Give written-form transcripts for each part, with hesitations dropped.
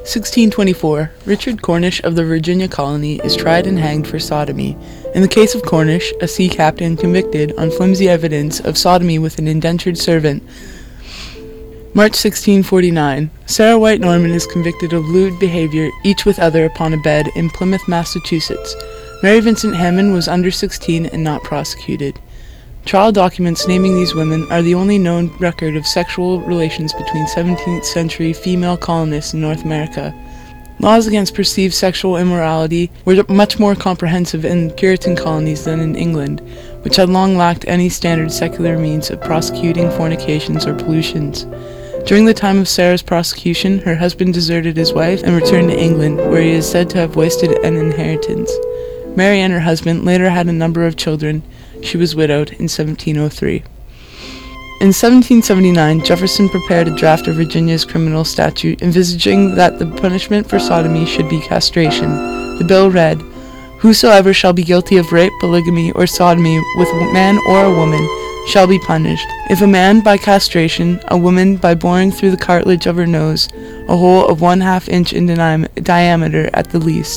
1624. Richard Cornish of the Virginia colony is tried and hanged for sodomy. In the case of Cornish, a sea captain convicted on flimsy evidence of sodomy with an indentured servant. March 1649. Sarah White Norman is convicted of lewd behavior, each with other, upon a bed in Plymouth, Massachusetts. Mary Vincent Hammond was under 16 and not prosecuted. Trial documents naming these women are the only known record of sexual relations between 17th century female colonists in North America. Laws against perceived sexual immorality were much more comprehensive in Puritan colonies than in England, which had long lacked any standard secular means of prosecuting fornications or pollutions. During the time of Sarah's prosecution, her husband deserted his wife and returned to England, where he is said to have wasted an inheritance. Mary and her husband later had a number of children. She was widowed in 1703. In 1779, Jefferson prepared a draft of Virginia's criminal statute, envisaging that the punishment for sodomy should be castration. The bill read, "Whosoever shall be guilty of rape, polygamy, or sodomy with a man or a woman shall be punished. If a man by castration, a woman by boring through the cartilage of her nose, a hole of 1/2 inch in diameter at the least."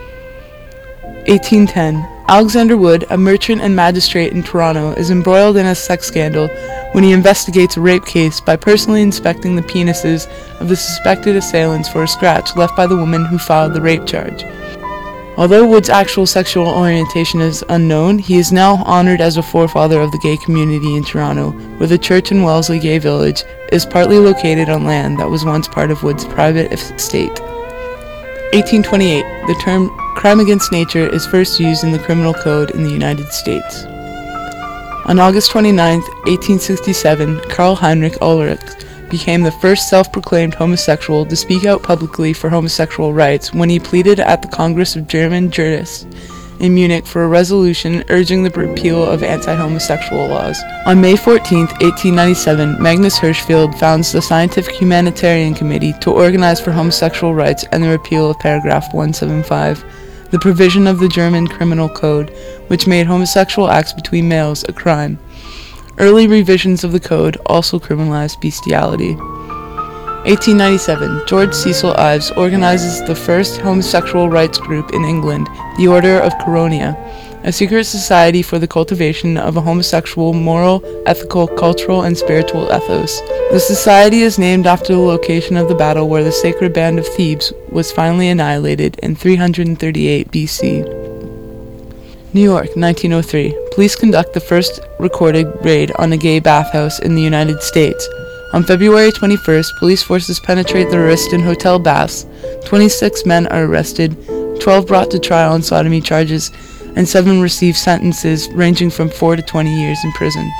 1810. Alexander Wood, a merchant and magistrate in Toronto, is embroiled in a sex scandal when he investigates a rape case by personally inspecting the penises of the suspected assailants for a scratch left by the woman who filed the rape charge. Although Wood's actual sexual orientation is unknown, he is now honored as a forefather of the gay community in Toronto, where the church in Wellesley Gay Village is partly located on land that was once part of Wood's private estate. 1828. The term crime against nature is first used in the criminal code in the United States. On August 29, 1867, Karl Heinrich Ulrich became the first self-proclaimed homosexual to speak out publicly for homosexual rights when he pleaded at the Congress of German Jurists in Munich for a resolution urging the repeal of anti-homosexual laws. On May 14, 1897, Magnus Hirschfeld founds the Scientific Humanitarian Committee to organize for homosexual rights and the repeal of paragraph 175, the provision of the German Criminal Code, which made homosexual acts between males a crime. Early revisions of the code also criminalized bestiality. 1897, George Cecil Ives organizes the first homosexual rights group in England, the Order of Caronia, a secret society for the cultivation of a homosexual moral, ethical, cultural, and spiritual ethos. The society is named after the location of the battle where the sacred band of Thebes was finally annihilated in 338 BC. New York, 1903. Police conduct the first recorded raid on a gay bathhouse in the United States. On February 21st, police forces penetrate the Ariston Hotel baths. 26 men are arrested, 12 brought to trial on sodomy charges, and 7 receive sentences ranging from 4 to 20 years in prison.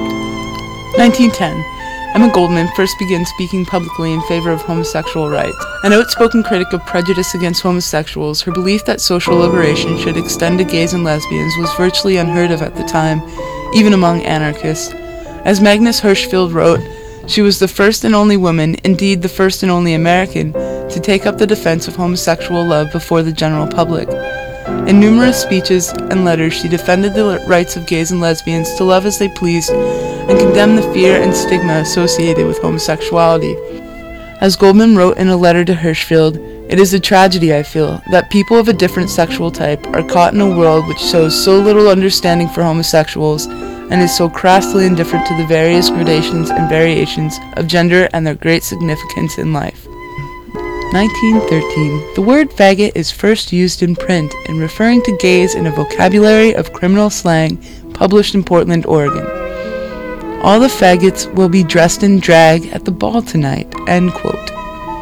1910. Emma Goldman first begins speaking publicly in favor of homosexual rights. An outspoken critic of prejudice against homosexuals, her belief that social liberation should extend to gays and lesbians was virtually unheard of at the time, even among anarchists. As Magnus Hirschfeld wrote, she was the first and only woman, indeed the first and only American, to take up the defense of homosexual love before the general public. In numerous speeches and letters, she defended the rights of gays and lesbians to love as they pleased and condemned the fear and stigma associated with homosexuality. As Goldman wrote in a letter to Hirschfeld, "It is a tragedy, I feel, that people of a different sexual type are caught in a world which shows so little understanding for homosexuals and is so crassly indifferent to the various gradations and variations of gender and their great significance in life." 1913. The word faggot is first used in print in referring to gays in a vocabulary of criminal slang published in Portland, Oregon. "All the faggots will be dressed in drag at the ball tonight," end quote.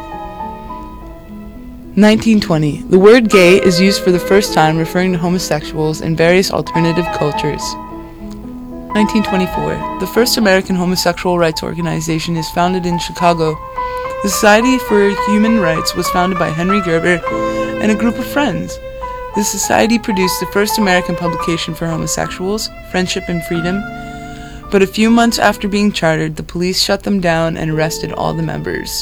1920. The word gay is used for the first time referring to homosexuals in various alternative cultures. 1924. The first American homosexual rights organization is founded in Chicago. The Society for Human Rights was founded by Henry Gerber and a group of friends. The society produced the first American publication for homosexuals, Friendship and Freedom, but a few months after being chartered, the police shut them down and arrested all the members.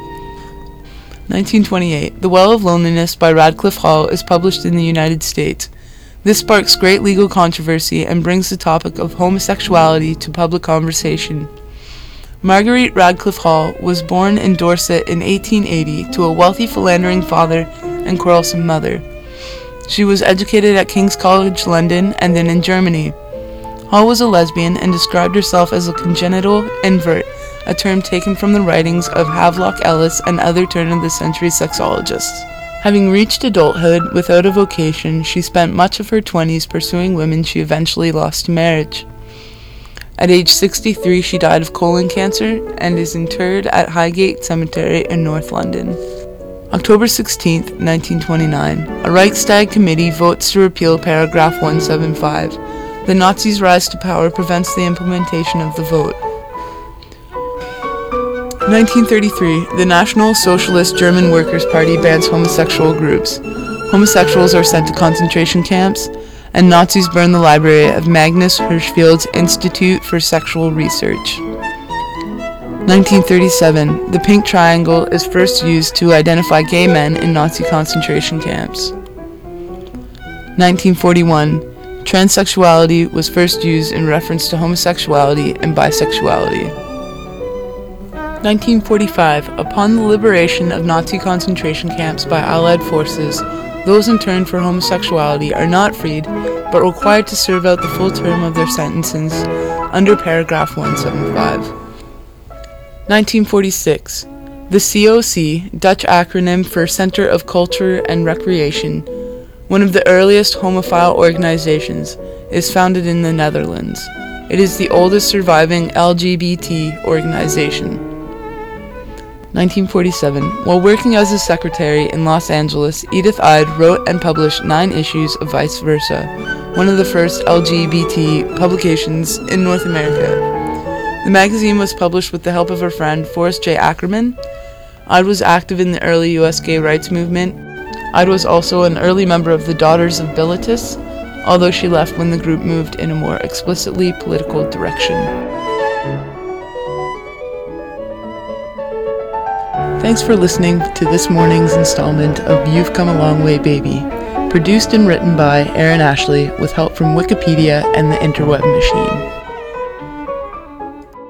1928. The Well of Loneliness by Radcliffe Hall is published in the United States. This sparks great legal controversy and brings the topic of homosexuality to public conversation. Marguerite Radcliffe Hall was born in Dorset in 1880 to a wealthy philandering father and quarrelsome mother. She was educated at King's College London and then in Germany. Hall was a lesbian and described herself as a congenital invert, a term taken from the writings of Havelock Ellis and other turn-of-the-century sexologists. Having reached adulthood without a vocation, she spent much of her 20s pursuing women she eventually lost to marriage. At age 63, she died of colon cancer and is interred at Highgate Cemetery in North London. October 16, 1929, a Reichstag committee votes to repeal paragraph 175. The Nazis' rise to power prevents the implementation of the vote. 1933, the National Socialist German Workers' Party bans homosexual groups. Homosexuals are sent to concentration camps, and Nazis burn the library of Magnus Hirschfeld's Institute for Sexual Research. 1937, the pink triangle is first used to identify gay men in Nazi concentration camps. 1941, transsexuality was first used in reference to homosexuality and bisexuality. 1945, upon the liberation of Nazi concentration camps by Allied forces, those interned for homosexuality are not freed, but required to serve out the full term of their sentences under paragraph 175. 1946. The COC, Dutch acronym for Center of Culture and Recreation, one of the earliest homophile organizations, is founded in the Netherlands. It is the oldest surviving LGBT organization. 1947. While working as a secretary in Los Angeles, Edith Ide wrote and published 9 issues of Vice Versa, one of the first LGBT publications in North America. The magazine was published with the help of her friend Forrest J. Ackerman. Ide was active in the early U.S. gay rights movement. Ide was also an early member of the Daughters of Bilitis, although she left when the group moved in a more explicitly political direction. Thanks for listening to this morning's installment of You've Come a Long Way, Baby, produced and written by Aaron Ashley with help from Wikipedia and the Interweb Machine.